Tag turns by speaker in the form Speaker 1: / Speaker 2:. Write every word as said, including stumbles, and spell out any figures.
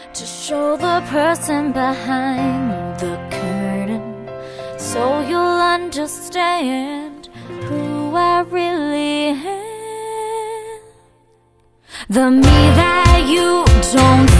Speaker 1: to show the person behind the curtain, so you'll understand who I really am. The me that you don't